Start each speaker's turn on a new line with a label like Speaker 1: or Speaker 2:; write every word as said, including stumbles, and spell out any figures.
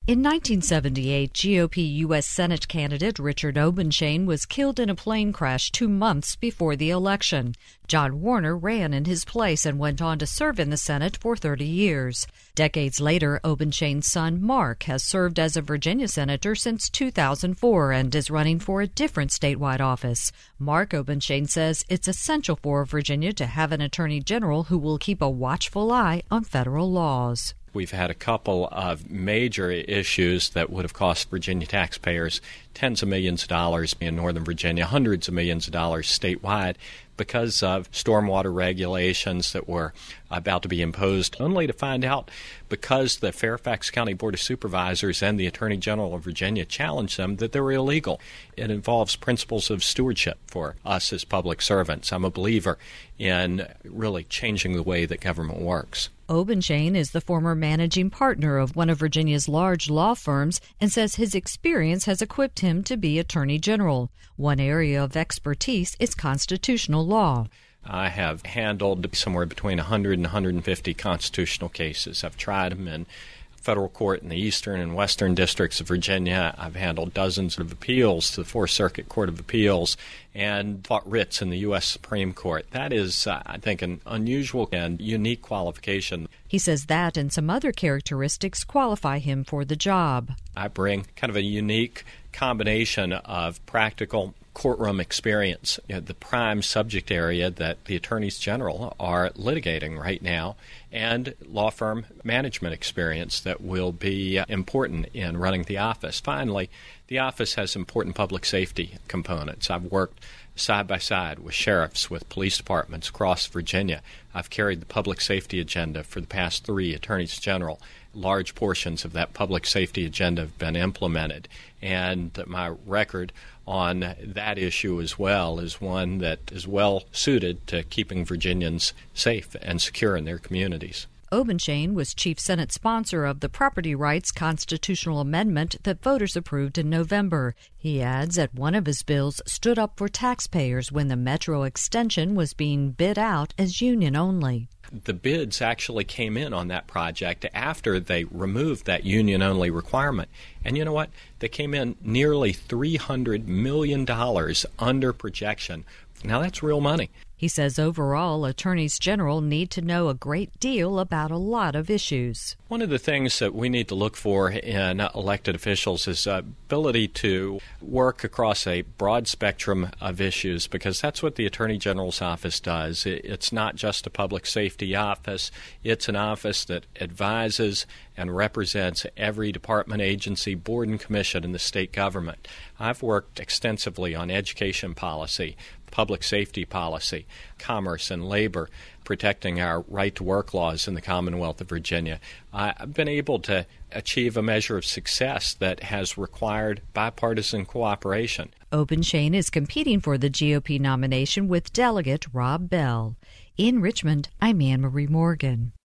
Speaker 1: In nineteen seventy-eight, G O P U S Senate candidate Richard Obenshain was killed in a plane crash two months before the election. John Warner ran in his place and went on to serve in the Senate for thirty years. Decades later, Obenshain's son, Mark, has served as a Virginia senator since two thousand four and is running for a different statewide office. Mark Obenshain says it's essential for Virginia to have an attorney general who will keep a watchful eye on federal laws.
Speaker 2: We've had a couple of major issues that would have cost Virginia taxpayers tens of millions of dollars in Northern Virginia, hundreds of millions of dollars statewide, because of stormwater regulations that were about to be imposed, only to find out because the Fairfax County Board of Supervisors and the Attorney General of Virginia challenged them that they were illegal. It involves principles of stewardship for us as public servants. I'm a believer in really changing the way that government works.
Speaker 1: Obenshain is the former managing partner of one of Virginia's large law firms and says his experience has equipped him to be Attorney General. One area of expertise is constitutional law.
Speaker 2: I have handled somewhere between one hundred and one hundred fifty constitutional cases. I've tried them in federal court in the eastern and western districts of Virginia. I've handled dozens of appeals to the Fourth Circuit Court of Appeals and fought writs in the U S Supreme Court. That is, uh, I think, an unusual and unique qualification.
Speaker 1: He says that and some other characteristics qualify him for the job.
Speaker 2: I bring kind of a unique combination of practical courtroom experience, you know, the prime subject area that the attorneys general are litigating right now, and law firm management experience that will be important in running the office. Finally, the office has important public safety components. I've worked side by side with sheriffs, with police departments across Virginia. I've carried the public safety agenda for the past three attorneys general. Large portions of that public safety agenda have been implemented, and my record on that issue as well is one that is well suited to keeping Virginians safe and secure in their communities.
Speaker 1: Obenshain was chief Senate sponsor of the property rights constitutional amendment that voters approved in November. He adds that one of his bills stood up for taxpayers when the Metro extension was being bid out as union only.
Speaker 2: The bids actually came in on that project after they removed that union-only requirement. And you know what? They came in nearly three hundred million dollars under projection. Now, that's real money.
Speaker 1: He says overall, attorneys general need to know a great deal about a lot of issues.
Speaker 2: One of the things that we need to look for in elected officials is ability to work across a broad spectrum of issues, because that's what the Attorney General's office does. It's not just a public safety office. It's an office that advises and represents every department, agency, board, and commission in the state government. I've worked extensively on education policy, public safety policy, commerce and labor, protecting our right-to-work laws in the Commonwealth of Virginia. I've been able to achieve a measure of success that has required bipartisan cooperation.
Speaker 1: Obenshain is competing for the G O P nomination with Delegate Rob Bell. In Richmond, I'm Anne Marie Morgan.